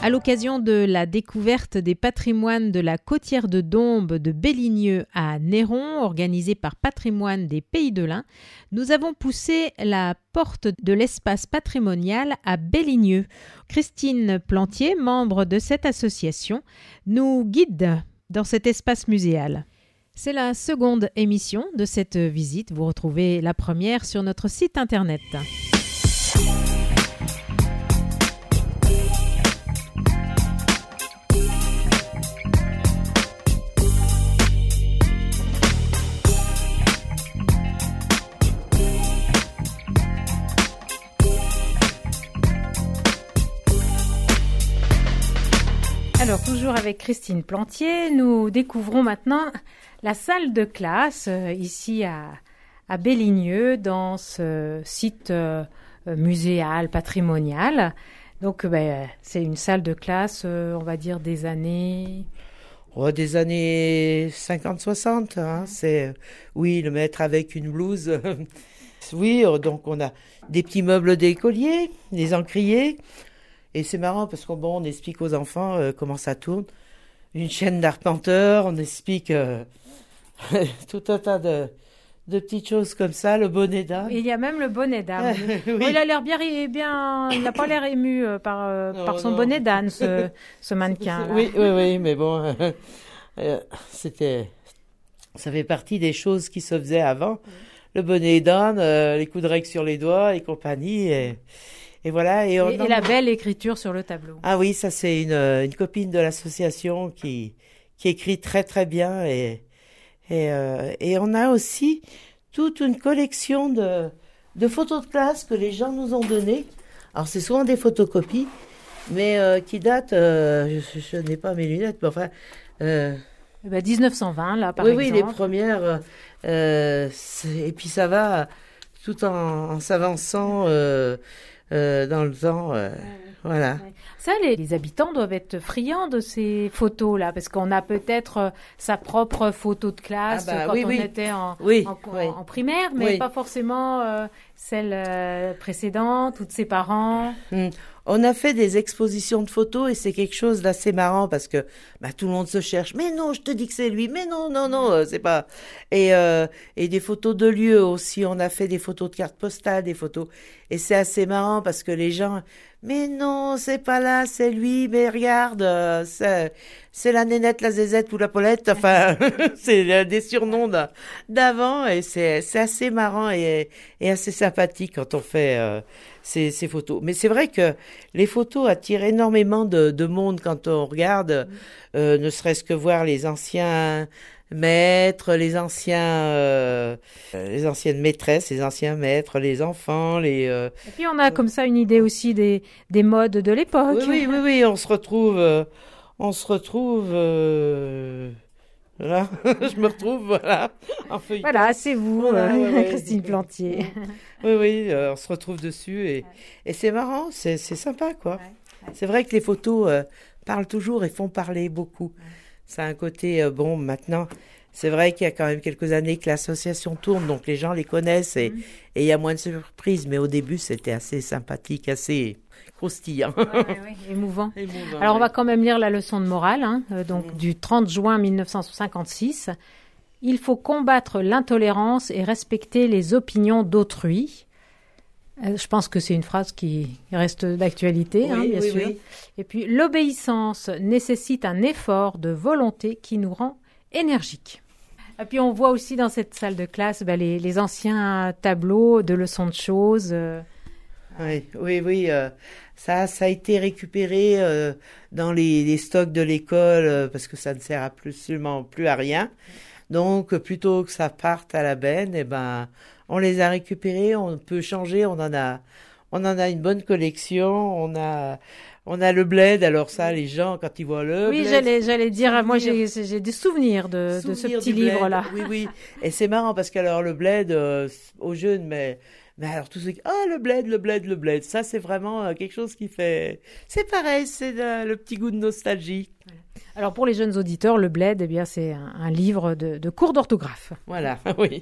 À l'occasion de la découverte des patrimoines de la côtière de Dombes de Belligneux à Néron, organisée par Patrimoine des Pays de l'Ain, nous avons poussé la porte de l'espace patrimonial à Belligneux. Christine Plantier, membre de cette association, nous guide dans cet espace muséal. C'est la seconde émission de cette visite. Vous retrouvez la première sur notre site internet. Alors, toujours avec Christine Plantier, nous découvrons maintenant la salle de classe ici à Belligneux, dans ce site muséal, patrimonial. Donc, c'est une salle de classe, on va dire, des années... Oh, des années 50-60. Hein. C'est, oui, le maître avec une blouse. Oui, donc on a des petits meubles d'écoliers, des encriers. Et c'est marrant parce qu'on explique aux enfants comment ça tourne. Une chaîne d'arpenteur, on explique tout un tas de petites choses comme ça, le bonnet d'âne. Il y a même le bonnet d'âne. Oui. Il a l'air bien, il n'a pas l'air ému par son bonnet d'âne, ce mannequin. Oui, mais bon, ça fait partie des choses qui se faisaient avant. Le bonnet d'âne, les coups de règle sur les doigts et compagnie. Et voilà. Et la belle écriture sur le tableau. Ah oui, ça c'est une copine de l'association qui écrit très très bien et on a aussi toute une collection de photos de classe que les gens nous ont données. Alors c'est souvent des photocopies, mais qui datent. Je n'ai pas mes lunettes, mais enfin. 1920 là par exemple. Oui, les premières. Et puis ça va tout en s'avançant. Dans le temps, voilà. Ça, les habitants doivent être friands de ces photos-là, parce qu'on a peut-être sa propre photo de classe quand on était en primaire, mais pas forcément celle précédente ou de ses parents. On a fait des expositions de photos et c'est quelque chose d'assez marrant parce que tout le monde se cherche. Mais non, je te dis que c'est lui. Mais non, c'est pas. Et des photos de lieux aussi. On a fait des photos de cartes postales, des photos. Et c'est assez marrant parce que les gens. Mais non, c'est pas là, c'est lui. Mais regarde, c'est la nénette, la zézette ou la Paulette. Enfin, c'est des surnoms d'avant et c'est assez marrant et assez sympathique quand on fait ces photos. Mais c'est vrai que les photos attirent énormément de monde quand on regarde, ne serait-ce que voir les anciens maîtres, les anciennes maîtresses, les anciens maîtres, les enfants, Et puis on a comme ça une idée aussi des modes de l'époque. Oui, on se retrouve. Voilà, je me retrouve, voilà. Voilà, c'est vous, Christine Plantier. Oui, on se retrouve dessus et c'est marrant, c'est sympa, quoi. Ouais. C'est vrai que les photos parlent toujours et font parler beaucoup. Ouais. Ça a un côté, maintenant, c'est vrai qu'il y a quand même quelques années que l'association tourne, donc les gens les connaissent et il y a moins de surprises, mais au début, c'était assez sympathique, assez croustillant. Émouvant. Alors, on va quand même lire la leçon de morale, du 30 juin 1956. Il faut combattre l'intolérance et respecter les opinions d'autrui. Je pense que c'est une phrase qui reste d'actualité, bien sûr. Oui. Et puis, l'obéissance nécessite un effort de volonté qui nous rend énergiques. Et puis, on voit aussi dans cette salle de classe les anciens tableaux de leçons de choses. Oui. Ça a été récupéré dans les stocks de l'école parce que ça ne sert absolument plus à rien. Donc, plutôt que ça parte à la benne, on les a récupérés, on peut changer, on en a une bonne collection, on a le bled, alors ça, les gens, quand ils voient le bled... Oui, j'allais dire, moi j'ai des souvenirs de ce petit livre-là. Oui, et c'est marrant parce qu'alors le bled, aux jeunes, mais alors tous ceux qui... le bled, ça c'est vraiment quelque chose qui fait... C'est pareil, c'est le petit goût de nostalgie. Alors pour les jeunes auditeurs, le bled, c'est un livre de cours d'orthographe. Voilà, oui.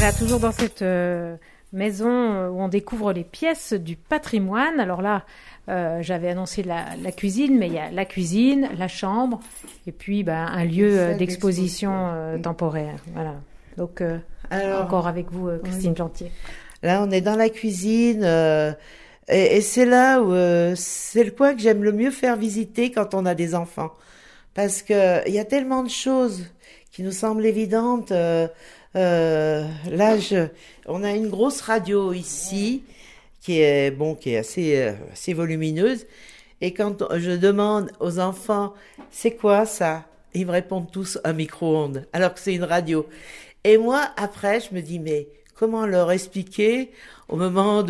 Voilà, toujours dans cette maison où on découvre les pièces du patrimoine. Alors là, j'avais annoncé la cuisine, mais il y a la cuisine, la chambre, et puis un lieu d'exposition temporaire. Voilà. Donc, encore avec vous, Christine Plantier. Là, on est dans la cuisine, et c'est là où c'est le coin que j'aime le mieux faire visiter quand on a des enfants. Parce que il y a tellement de choses qui nous semblent évidentes. Là, on a une grosse radio ici qui est assez volumineuse. Et quand je demande aux enfants, c'est quoi ça? Ils me répondent tous un micro-ondes, alors que c'est une radio. Et moi, après, je me dis, mais comment leur expliquer au moment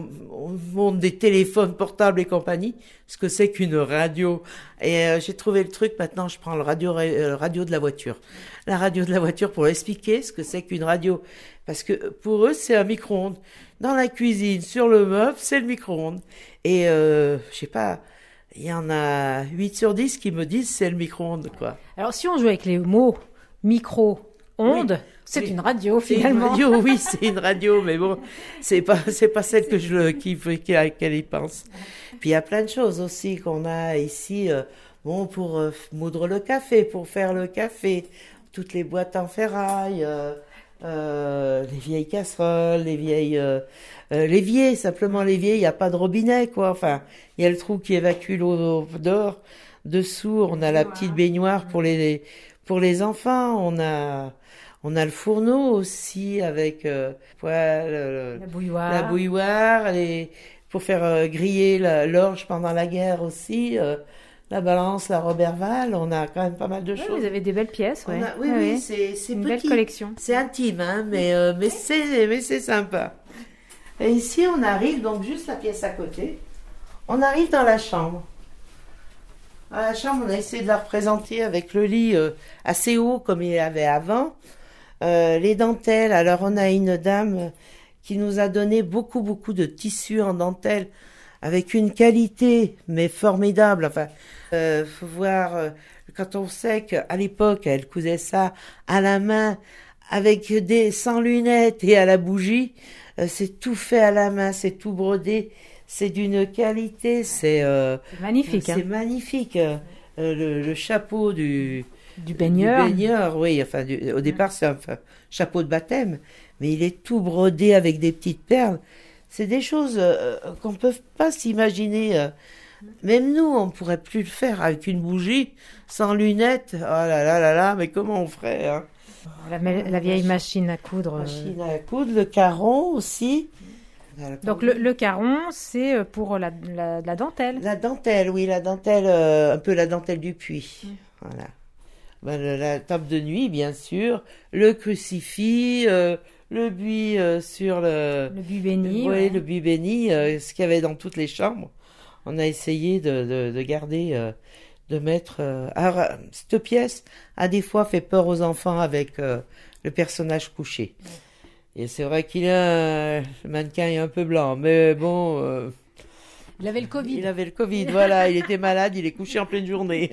des téléphones portables et compagnie, ce que c'est qu'une radio. Et j'ai trouvé le truc, maintenant je prends le radio de la voiture. La radio de la voiture pour expliquer ce que c'est qu'une radio. Parce que pour eux, c'est un micro-ondes. Dans la cuisine, sur le meuble, c'est le micro-ondes. Et je sais pas, il y en a 8 sur 10 qui me disent c'est le micro-ondes, quoi. Alors si on joue avec les mots micro-ondes, oui. C'est une radio finalement. C'est une radio, oui, c'est une radio, mais bon, c'est pas celle que à laquelle ils pensent. Puis il y a plein de choses aussi qu'on a ici, pour moudre le café, pour faire le café, toutes les boîtes en ferraille, les vieilles casseroles, l'évier, simplement l'évier, il n'y a pas de robinet, quoi. Enfin, il y a le trou qui évacue l'eau dehors. Dessous, on a la petite baignoire pour les enfants, on a le fourneau aussi avec la bouilloire, pour faire griller l'orge pendant la guerre aussi, la balance, la Roberval, on a quand même pas mal de choses. Vous avez des belles pièces, ouais. Oui, c'est une petit. Belle collection. C'est intime, hein, mais c'est sympa. Et ici, on arrive, donc juste la pièce à côté, on arrive dans la chambre. Dans la chambre, on a essayé de la représenter avec le lit assez haut comme il y avait avant. Les dentelles, alors on a une dame qui nous a donné beaucoup de tissus en dentelle avec une qualité mais formidable. Enfin, faut voir quand on sait qu'à l'époque elle cousait ça à la main avec sans lunettes et à la bougie. C'est tout fait à la main, c'est tout brodé, c'est d'une qualité, c'est magnifique. C'est magnifique. Le chapeau du baigneur. Oui, enfin, au départ, c'est un chapeau de baptême, mais il est tout brodé avec des petites perles. C'est des choses qu'on ne peut pas s'imaginer. Même nous, on ne pourrait plus le faire avec une bougie, sans lunettes. Oh là là là là, mais comment on ferait, hein? La vieille machine à coudre. Le caron aussi. Donc le caron, c'est pour la dentelle. La dentelle, oui, la dentelle, un peu la dentelle du puits. Voilà. La table de nuit, bien sûr, le crucifix, le buis sur le buis béni. Oui, le buis béni, ce qu'il y avait dans toutes les chambres. On a essayé de garder, de mettre. Alors, cette pièce a des fois fait peur aux enfants avec le personnage couché. Et c'est vrai le mannequin est un peu blanc, mais bon. Il avait le Covid. Il avait le Covid, voilà, il était malade, il est couché en pleine journée.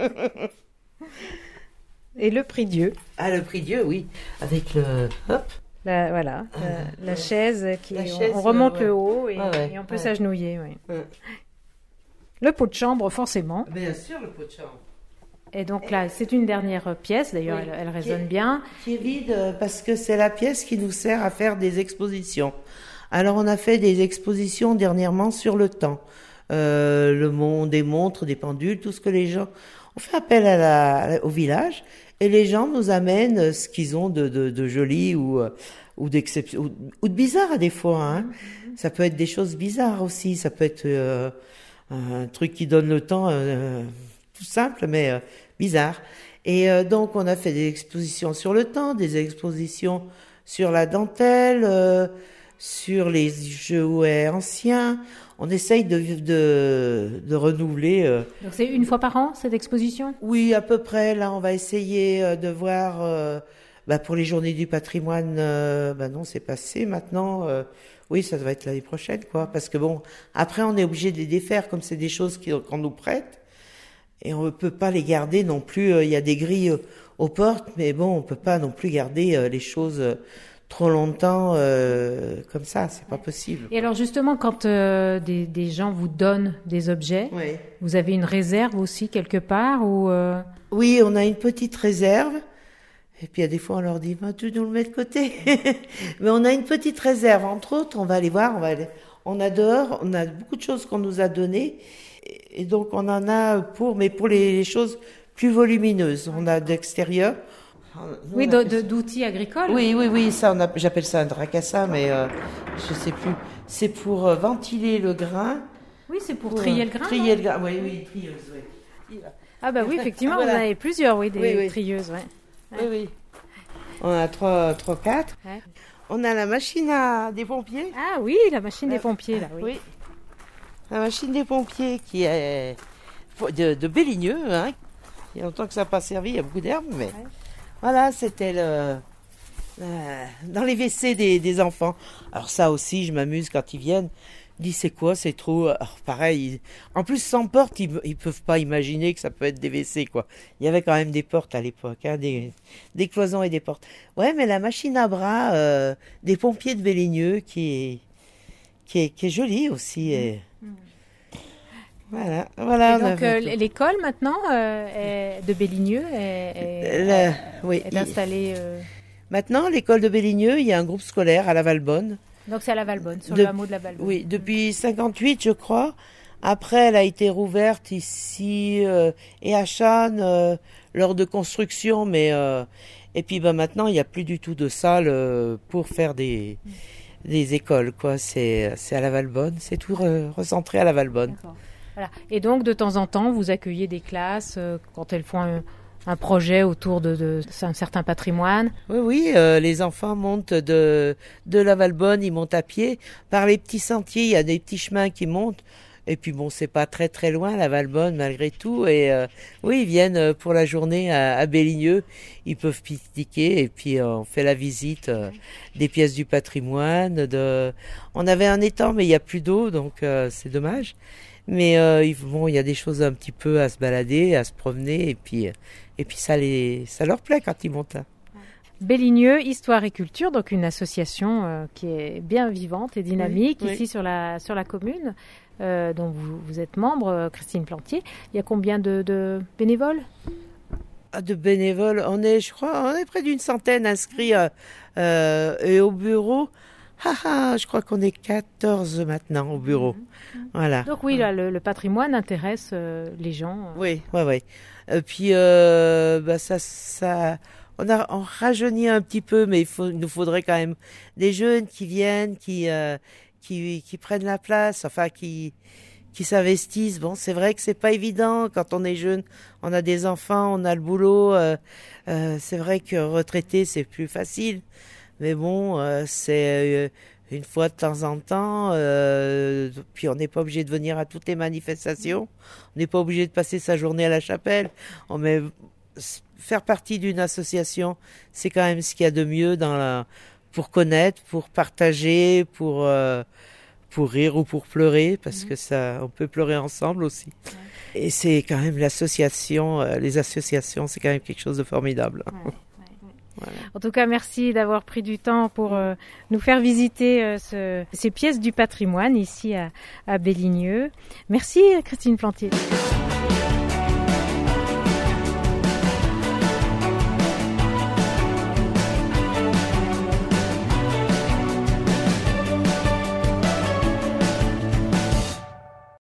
Et le prie-dieu. Ah, le prie-dieu, oui. Avec le... Hop. La chaise on remonte le haut et on peut s'agenouiller. Oui. Le pot de chambre, forcément. Bien sûr, le pot de chambre. Et donc là, c'est une dernière pièce, d'ailleurs, elle résonne bien. Qui est vide parce que c'est la pièce qui nous sert à faire des expositions. Alors, on a fait des expositions dernièrement sur le temps. Des montres, des pendules, tout ce que les gens... On fait appel au village et les gens nous amènent ce qu'ils ont de joli ou d'exception ou de bizarre à des fois. Hein. Ça peut être des choses bizarres aussi. Ça peut être un truc qui donne le temps tout simple mais bizarre. Et donc on a fait des expositions sur le temps, des expositions sur la dentelle, sur les jouets anciens. On essaye de renouveler. Donc c'est une fois par an, cette exposition ? Oui, à peu près. Là, on va essayer de voir... pour les journées du patrimoine, non, c'est passé maintenant. Oui, ça va être l'année prochaine, quoi. Parce que bon, après, on est obligé de les défaire, comme c'est des choses qu'on nous prête. Et on ne peut pas les garder non plus. Il y a des grilles aux portes, mais bon, on ne peut pas non plus garder les choses trop longtemps comme ça, c'est pas possible. Et alors justement, quand des gens vous donnent des objets, Oui. Vous avez une réserve aussi quelque part ou Oui, on a une petite réserve. Et puis, il y a des fois, on leur dit, bah, tu nous le mets de côté. Mais on a une petite réserve. Entre autres, on va aller voir, on a dehors, on a beaucoup de choses qu'on nous a données. Et donc, on en a mais pour les choses plus volumineuses. On a d'extérieur. Oui, d'outils agricoles. Oui, ça, j'appelle ça un dracassa, mais je sais plus. C'est pour ventiler le grain. Oui, c'est pour trier le grain. Trier le grain, oui, trieuse, oui. Ah bah oui, effectivement, voilà. Vous en avez plusieurs, oui, des trieuses, Oui. On a 4. Ouais. On a la machine des pompiers. Ah oui, la machine des pompiers, là, oui. La machine des pompiers qui est de Béligneux, hein. Il y a longtemps que ça n'a pas servi, il y a beaucoup d'herbes, mais voilà, c'était dans les WC des enfants. Alors ça aussi, je m'amuse quand ils viennent. Je dis c'est quoi, c'est trop. Alors pareil, en plus sans porte, ils peuvent pas imaginer que ça peut être des WC quoi. Il y avait quand même des portes à l'époque, hein, des cloisons et des portes. Ouais, mais la machine à bras des pompiers de Béligneux qui est jolie aussi. Et... Voilà. Et donc l'école maintenant de Béligneux est installée. Maintenant, l'école de Béligneux, il y a un groupe scolaire à la Valbonne. Donc c'est à la Valbonne, sur le hameau de la Valbonne. Oui, depuis 58, je crois. Après, elle a été rouverte ici et à Channes lors de construction, mais et puis maintenant, il n'y a plus du tout de salle pour faire des écoles, quoi. C'est à la Valbonne, c'est tout recentré à la Valbonne. D'accord. Voilà. Et donc, de temps en temps, vous accueillez des classes quand elles font un projet autour d'un certain patrimoine. Oui, les enfants montent de la Valbonne, ils montent à pied. Par les petits sentiers, il y a des petits chemins qui montent. Et puis bon, c'est pas très très loin la Valbonne malgré tout. Et oui, ils viennent pour la journée à Béligneux. Ils peuvent pique-niquer et puis on fait la visite des pièces du patrimoine. On avait un étang, mais il y a plus d'eau, donc c'est dommage. Mais il y a des choses un petit peu à se balader, à se promener, et puis ça leur plaît quand ils montent. Béligneux, Histoire et Culture, donc une association qui est bien vivante et dynamique ici sur la commune, dont vous êtes membre, Christine Plantier. Il y a combien de bénévoles ? De bénévoles, on est près d'une centaine inscrits et au bureau. Je crois qu'on est 14 maintenant au bureau. Voilà. Donc oui, là, le patrimoine intéresse les gens. Oui. Et puis ça on rajeunit un petit peu, mais il nous faudrait quand même des jeunes qui viennent, qui prennent la place, enfin qui s'investissent. Bon, c'est vrai que c'est pas évident quand on est jeune, on a des enfants, on a le boulot. C'est vrai que retraité c'est plus facile. Mais bon, c'est une fois de temps en temps, puis on n'est pas obligé de venir à toutes les manifestations, on n'est pas obligé de passer sa journée à la chapelle. Faire partie d'une association, c'est quand même ce qu'il y a de mieux pour connaître, pour partager, pour rire ou pour pleurer, parce que on peut pleurer ensemble aussi. Et c'est quand même les associations, c'est quand même quelque chose de formidable. Voilà. En tout cas, merci d'avoir pris du temps pour nous faire visiter ces pièces du patrimoine ici à Béligneux. Merci Christine Plantier.